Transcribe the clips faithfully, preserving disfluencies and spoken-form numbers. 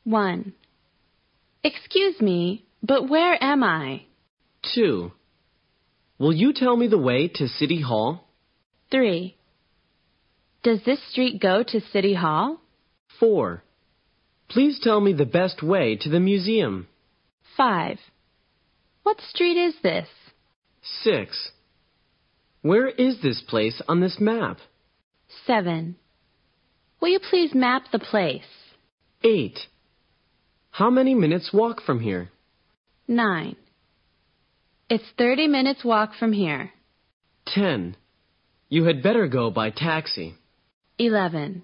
one. Excuse me, but where am I? two. Will you tell me the way to City Hall? three. Does this street go to City Hall? four. Please tell me the best way to the museum. five. What street is this? six. Where is this place on this map? seven. Will you please map the place? eight. How many minutes walk from here? nine. It's thirty minutes walk from here. ten. You had better go by taxi. eleven.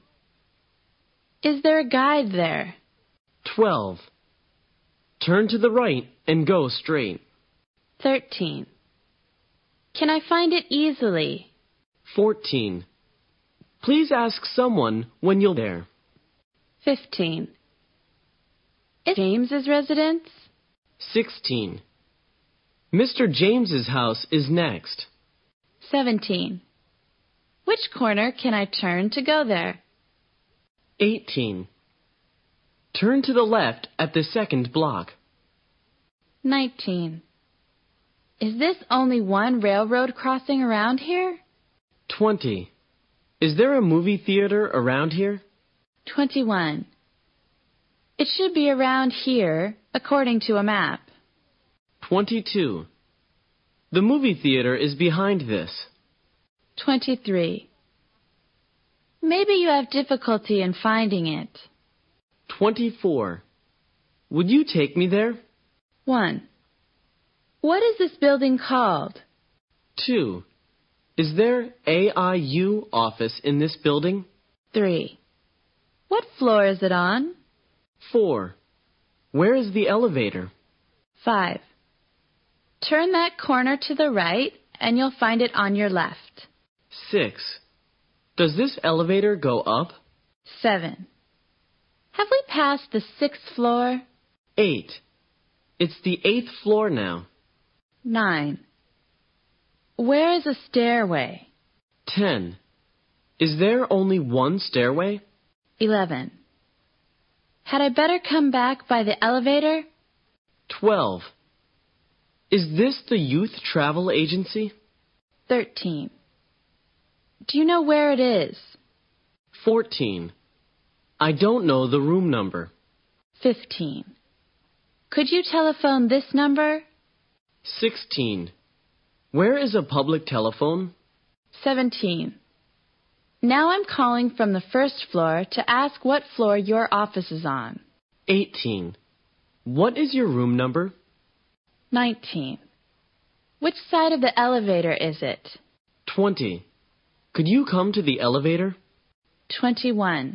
Is there a guide there? twelve. Turn to the right and go straight. thirteen. Can I find it easily? fourteen. Please ask someone when you're there. fifteen. Is James's residence? sixteen. Mister James's house is next. seventeen. Which corner can I turn to go there? eighteen. Turn to the left at the second block. nineteen. Is this only one railroad crossing around here? twenty. Is there a movie theater around here? twenty-one. It should be around here, according to a map. twenty-two. The movie theater is behind this. twenty-three. Maybe you have difficulty in finding it. twenty-four. Would you take me there? one. What is this building called? two. Is there A I U office in this building? three. What floor is it on? four. Where is the elevator? five. Turn that corner to the right and you'll find it on your left. six. Does this elevator go up? seven. Have we passed the sixth floor? eight. It's the eighth floor now. nine. Where is a stairway? ten. Is there only one stairway? eleven. Had I better come back by the elevator? twelve. Is this the youth travel agency? thirteen. Do you know where it is? fourteen. I don't know the room number. fifteen. Could you telephone this number? sixteen. Where is a public telephone? seventeen. Now I'm calling from the first floor to ask what floor your office is on. eighteen. What is your room number? nineteen. Which side of the elevator is it? twenty. Could you come to the elevator? twenty-one.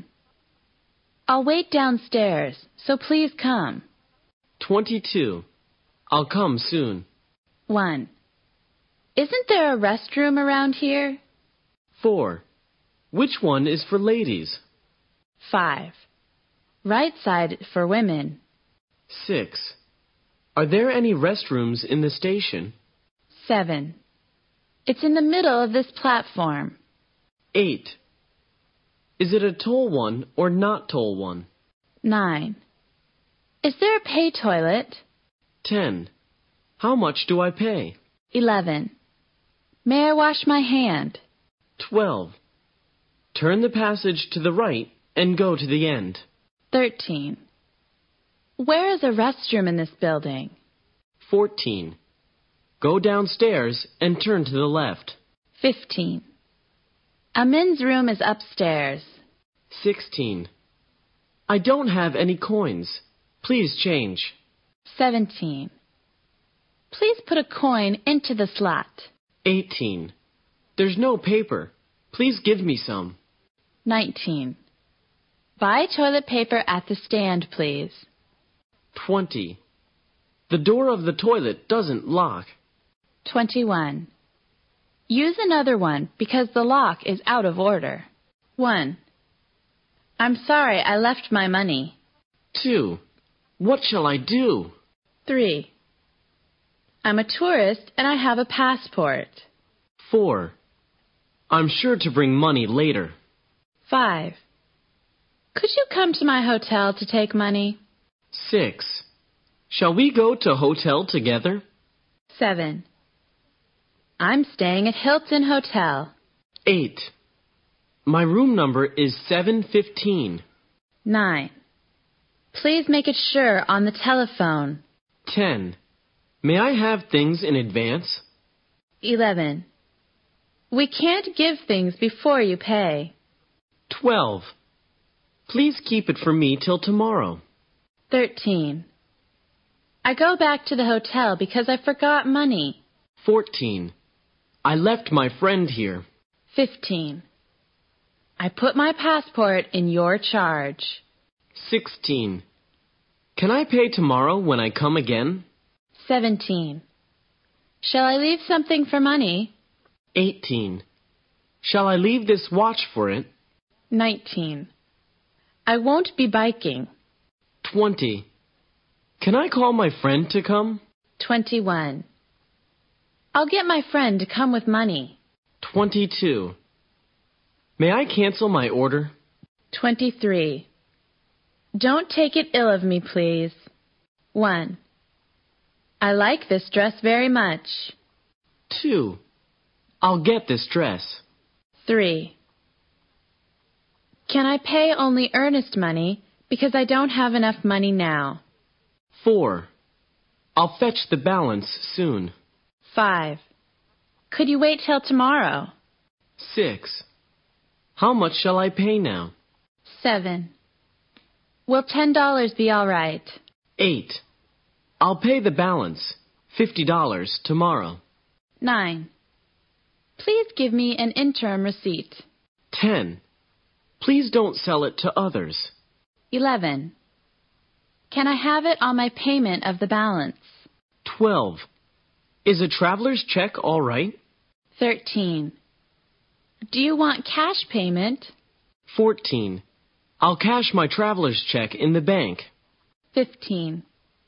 I'll wait downstairs, so please come. twenty-two. I'll come soon. one. Isn't there a restroom around here? four. Which one is for ladies? five. Right side for women. six. Are there any restrooms in the station? seven. It's in the middle of this platform. eight. Is it a tall one or not tall one? nine. Is there a pay toilet? ten. How much do I pay? eleven. May I wash my hand? twelve. Turn the passage to the right and go to the end. thirteen. Where is a restroom in this building? fourteen. Go downstairs and turn to the left. fifteen. A men's room is upstairs. sixteen. I don't have any coins. Please change. seventeen. Please put a coin into the slot. eighteen. There's no paper. Please give me some. nineteen. Buy toilet paper at the stand, please. twenty. The door of the toilet doesn't lock. twenty-one. Use another one because the lock is out of order. one. I'm sorry I left my money. two. What shall I do? three. I'm a tourist and I have a passport. four. I'm sure to bring money later. five. Could you come to my hotel to take money? Six. Shall we go to hotel together? Seven. I'm staying at Hilton Hotel. Eight. My room number is seven fifteen. Nine. Please make it sure on the telephone. Ten. May I have things in advance? Eleven. We can't give things before you pay. Twelve. Please keep it for me till tomorrow. Thirteen. I go back to the hotel because I forgot money. Fourteen. I left my friend here. Fifteen. I put my passport in your charge. Sixteen. Can I pay tomorrow when I come again? Seventeen. Shall I leave something for money? Eighteen. Shall I leave this watch for it? Nineteen. I won't be biking. Twenty. Can I call my friend to come? Twenty-one. I'll get my friend to come with money. Twenty-two. May I cancel my order? Twenty-three. Don't take it ill of me, please. One. I like this dress very much. Two. I'll get this dress. Three. Can I pay only earnest money because I don't have enough money now? Four. I'll fetch the balance soon. Five. Could you wait till tomorrow? Six. How much shall I pay now? Seven. Will ten dollars be all right? Eight. I'll pay the balance, fifty dollars, tomorrow. Nine. Please give me an interim receipt. Ten. Please don't sell it to others. Eleven. Can I have it on my payment of the balance? Twelve. Is a traveler's check all right? Thirteen. Do you want cash payment? Fourteen. I'll cash my traveler's check in the bank. Fifteen.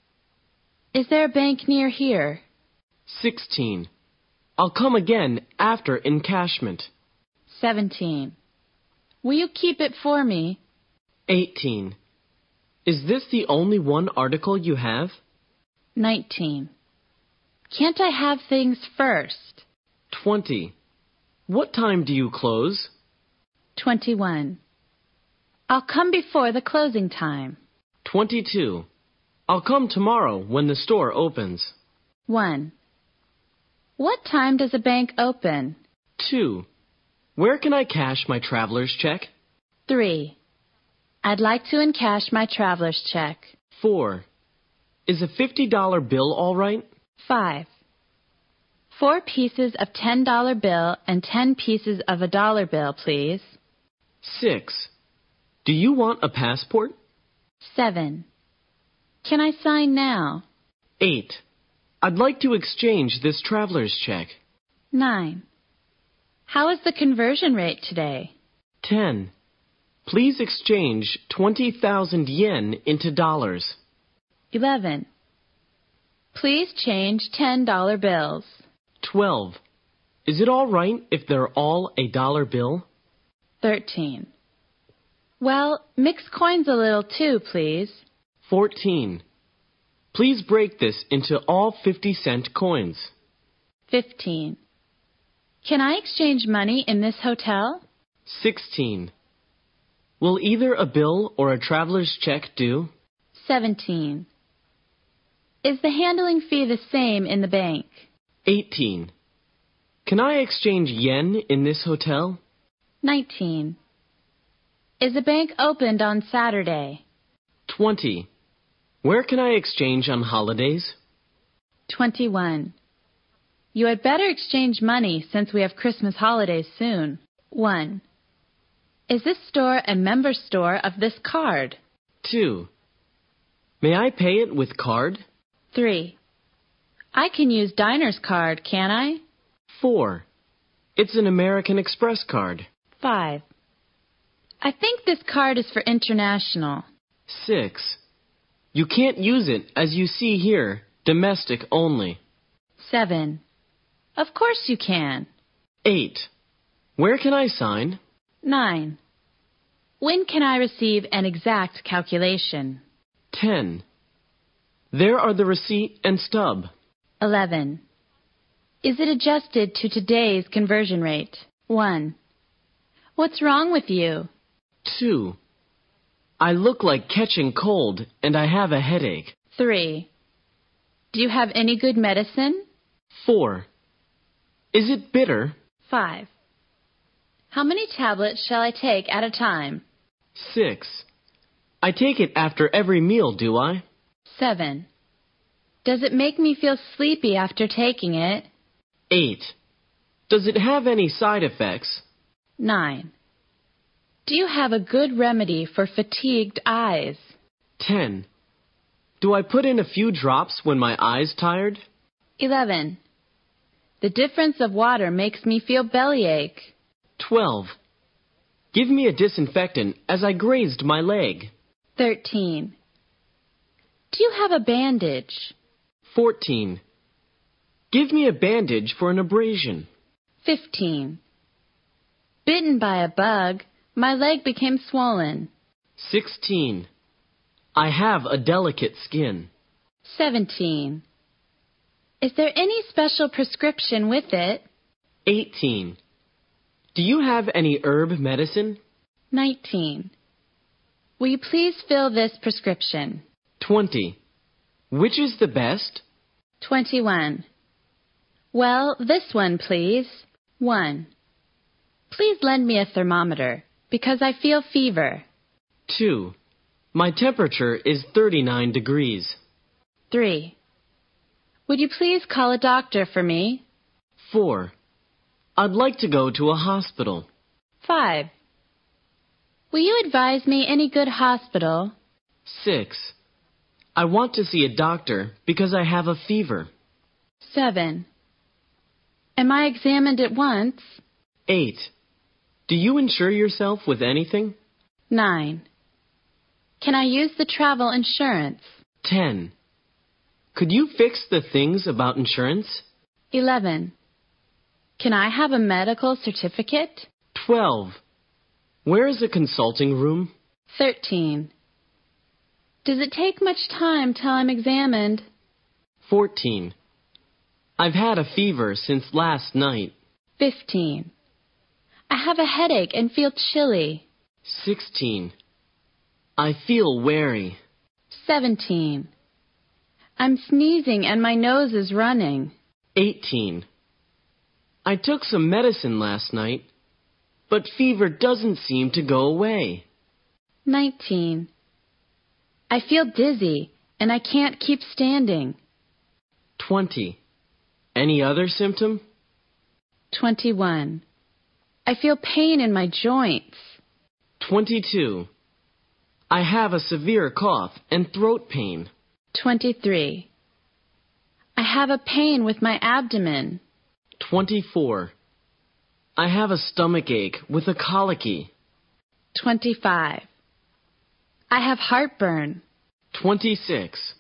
Is there a bank near here? Sixteen. I'll come again after encashment. Seventeen. Will you keep it for me? Eighteen. Is this the only one article you have? Nineteen. Can't I have things first? Twenty. What time do you close? Twenty-one. I'll come before the closing time. Twenty-two. I'll come tomorrow when the store opens. One. What time does a bank open? Two. Where can I cash my traveler's check? Three. I'd like to encash my traveler's check. Four. Is a fifty dollar bill all right? Five. Four pieces of ten dollar bill and ten pieces of a dollar bill, please. Six. Do you want a passport? Seven. Can I sign now? Eight. I'd like to exchange this traveler's check. Nine. How is the conversion rate today? Ten. Please exchange twenty thousand yen into dollars. Eleven. Please change ten dollar bills. Twelve. Is it all right if they're all a dollar bill? Thirteen. Well, mix coins a little too, please. Fourteen. Please break this into all fifty cent coins. Fifteen. Can I exchange money in this hotel? Sixteen. Will either a bill or a traveler's check do? Seventeen. Is the handling fee the same in the bank? Eighteen. Can I exchange yen in this hotel? Nineteen. Is the bank opened on Saturday? Twenty. Where can I exchange on holidays? Twenty-one. You had better exchange money since we have Christmas holidays soon. One. Is this store a member store of this card? Two. May I pay it with card? Three. I can use Diner's card, can I? Four. It's an American Express card. Five. I think this card is for international. Six. You can't use it, as you see here, domestic only. Seven. Of course you can. Eight. Where can I sign? Nine. When can I receive an exact calculation? Ten. There are the receipt and stub. eleven. Is it adjusted to today's conversion rate? one. What's wrong with you? two. I look like catching cold and I have a headache. three. Do you have any good medicine? four. Is it bitter? five. How many tablets shall I take at a time? six. I take it after every meal, do I? seven. Does it make me feel sleepy after taking it? eight. Does it have any side effects? nine. Do you have a good remedy for fatigued eyes? ten. Do I put in a few drops when my eye's tired? eleven. The difference of water makes me feel bellyache. twelve. Give me a disinfectant as I grazed my leg. thirteen. Do you have a bandage? fourteen. Give me a bandage for an abrasion. fifteen. Bitten by a bug, my leg became swollen. sixteen. I have a delicate skin. seventeen. Is there any special prescription with it? eighteen. Do you have any herb medicine? nineteen. Will you please fill this prescription? twenty. Which is the best? twenty-one. Well, this one, please. one. Please lend me a thermometer, because I feel fever. two. My temperature is thirty-nine degrees. three. Would you please call a doctor for me? four. I'd like to go to a hospital. five. Will you advise me any good hospital? six. I want to see a doctor because I have a fever. seven. Am I examined at once? eight. Do you insure yourself with anything? nine. Can I use the travel insurance? ten. Could you fix the things about insurance? eleven. Can I have a medical certificate? twelve. Where is a consulting room? thirteen. Does it take much time till I'm examined? fourteen. I've had a fever since last night. fifteen. I have a headache and feel chilly. sixteen. I feel weary. seventeen. I'm sneezing and my nose is running. eighteen. I took some medicine last night, but fever doesn't seem to go away. nineteen. I feel dizzy and I can't keep standing. twenty. Any other symptom? twenty-one. I feel pain in my joints. twenty-two. I have a severe cough and throat pain. twenty-three. I have a pain with my abdomen. twenty-four. I have a stomach ache with a colicky. twenty-five. I have heartburn. twenty-six.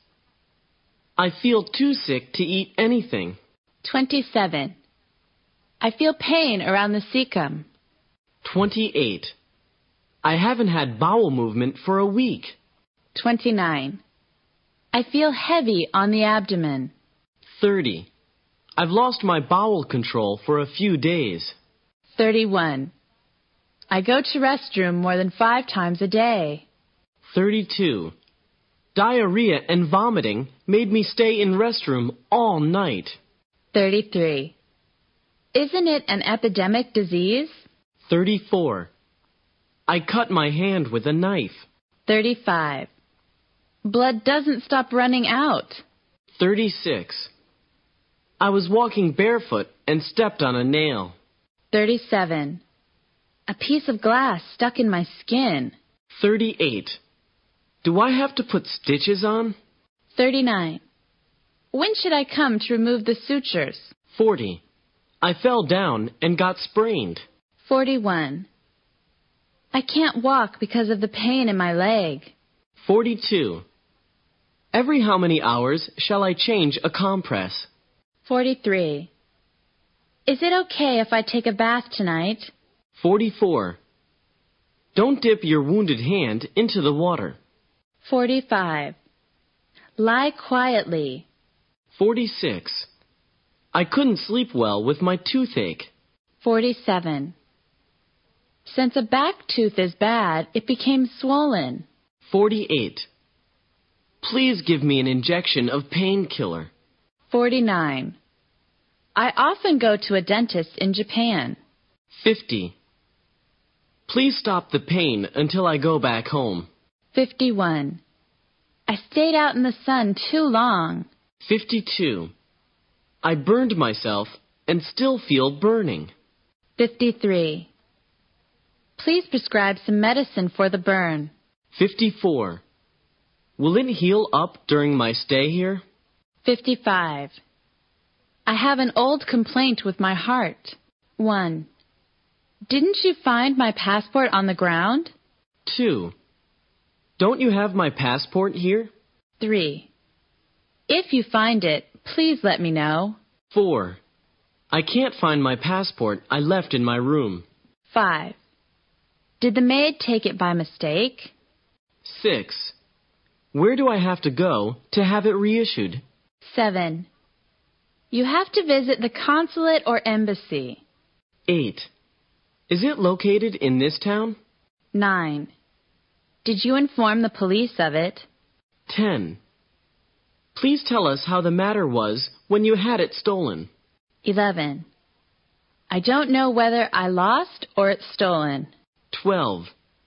I feel too sick to eat anything. twenty-seven. I feel pain around the cecum. twenty-eight. I haven't had bowel movement for a week. twenty-nine. I feel heavy on the abdomen. thirty. I've lost my bowel control for a few days. thirty-one. I go to restroom more than five times a day. thirty-two. Diarrhea and vomiting made me stay in restroom all night. thirty-three. Isn't it an epidemic disease? thirty-four. I cut my hand with a knife. thirty-five. Blood doesn't stop running out. thirty-six. I was walking barefoot and stepped on a nail. thirty-seven. A piece of glass stuck in my skin. thirty-eight. Do I have to put stitches on? thirty-nine. When should I come to remove the sutures? forty. I fell down and got sprained. forty-one. I can't walk because of the pain in my leg. forty-two. Every how many hours shall I change a compress? forty-three. Is it okay if I take a bath tonight? forty-four. Don't dip your wounded hand into the water. forty-five. Lie quietly. forty-six. I couldn't sleep well with my toothache. forty-seven. Since a back tooth is bad, it became swollen. forty-eight. Please give me an injection of painkiller. forty-nine. I often go to a dentist in Japan. fifty. Please stop the pain until I go back home. fifty-one. I stayed out in the sun too long. fifty-two. I burned myself and still feel burning. fifty-three. Please prescribe some medicine for the burn. fifty-four. Will it heal up during my stay here? fifty-five. I have an old complaint with my heart. one. Didn't you find my passport on the ground? two. Don't you have my passport here? three. If you find it, please let me know. four. I can't find my passport I left in my room. five. Did the maid take it by mistake? six. Where do I have to go to have it reissued? seven. You have to visit the consulate or embassy. eight. Is it located in this town? nine. Did you inform the police of it? ten. Please tell us how the matter was when you had it stolen. eleven. I don't know whether I lost or it's stolen. twelve.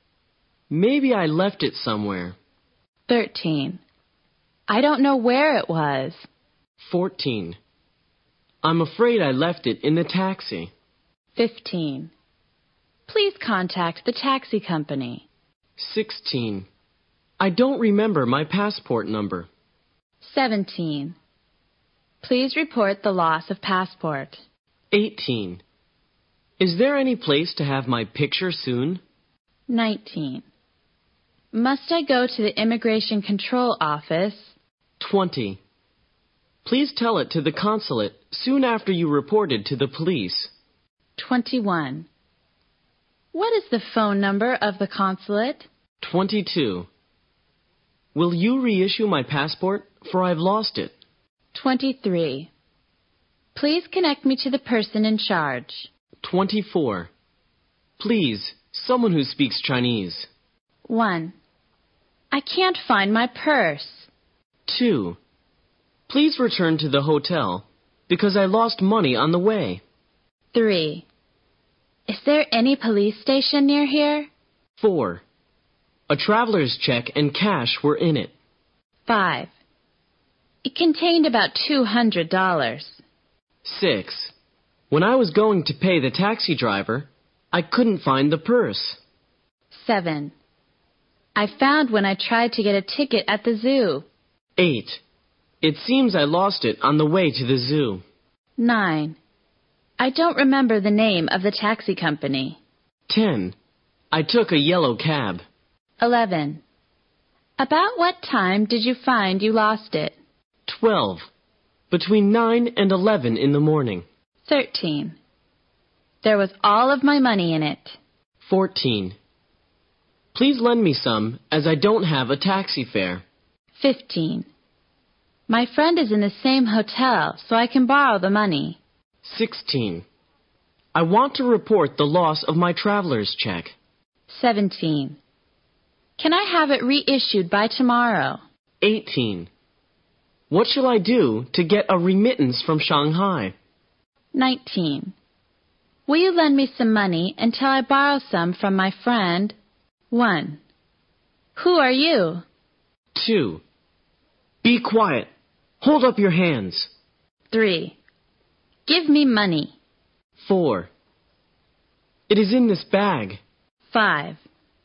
Maybe I left it somewhere. thirteen. I don't know where it was. fourteen. I'm afraid I left it in the taxi. fifteen. Please contact the taxi company. sixteen. I don't remember my passport number. seventeen. Please report the loss of passport. eighteen. Is there any place to have my picture soon? nineteen. Must I go to the Immigration Control Office? twenty. Please tell it to the consulate soon after you reported to the police. twenty-one. What is the phone number of the consulate? twenty-two. Will you reissue my passport, for I've lost it? twenty-three. Please connect me to the person in charge. twenty-four. Please, someone who speaks Chinese. one. I can't find my purse. two. Please return to the hotel, because I lost money on the way. three. Is there any police station near here? four. A traveler's check and cash were in it. five. It contained about two hundred dollars. six. When I was going to pay the taxi driver, I couldn't find the purse. seven. I found when I tried to get a ticket at the zoo. eight. It seems I lost it on the way to the zoo. nine. I don't remember the name of the taxi company. ten. I took a yellow cab. eleven. About what time did you find you lost it? twelve. Between nine and eleven in the morning. thirteen. There was all of my money in it. fourteen. Please lend me some, as I don't have a taxi fare. fifteen. My friend is in the same hotel, so I can borrow the money. sixteen. I want to report the loss of my traveler's check. seventeen. Can I have it reissued by tomorrow? eighteen. What shall I do to get a remittance from Shanghai? nineteen. Will you lend me some money until I borrow some from my friend? one. Who are you? two. Be quiet. Hold up your hands. three. Give me money. four. It is in this bag. five.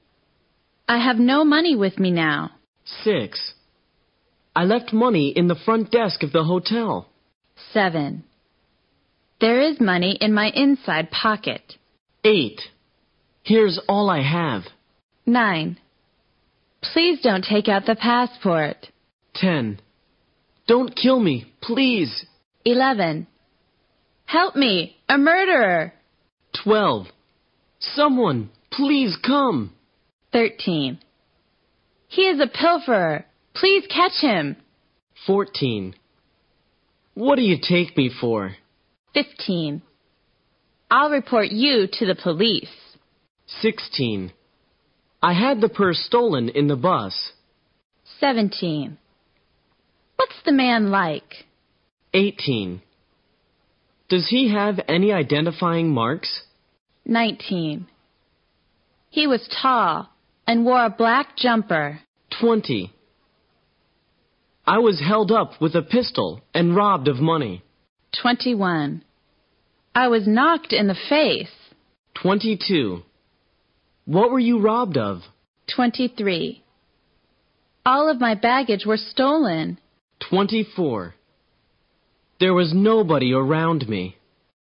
I have no money with me now. six. I left money in the front desk of the hotel. seven. There is money in my inside pocket. eight. Here's all I have. nine. Please don't take out the passport. ten. Don't kill me, please. eleven. Help me, a murderer. twelve. Someone, please come. thirteen. He is a pilferer. Please catch him. Fourteen. What do you take me for? Fifteen. I'll report you to the police. Sixteen. I had the purse stolen in the bus. Seventeen. What's the man like? Eighteen. Does he have any identifying marks? Nineteen. He was tall and wore a black jumper. Twenty. I was held up with a pistol and robbed of money. Twenty-one. I was knocked in the face. Twenty-two. What were you robbed of? Twenty-three. All of my baggage were stolen. Twenty-four. There was nobody around me.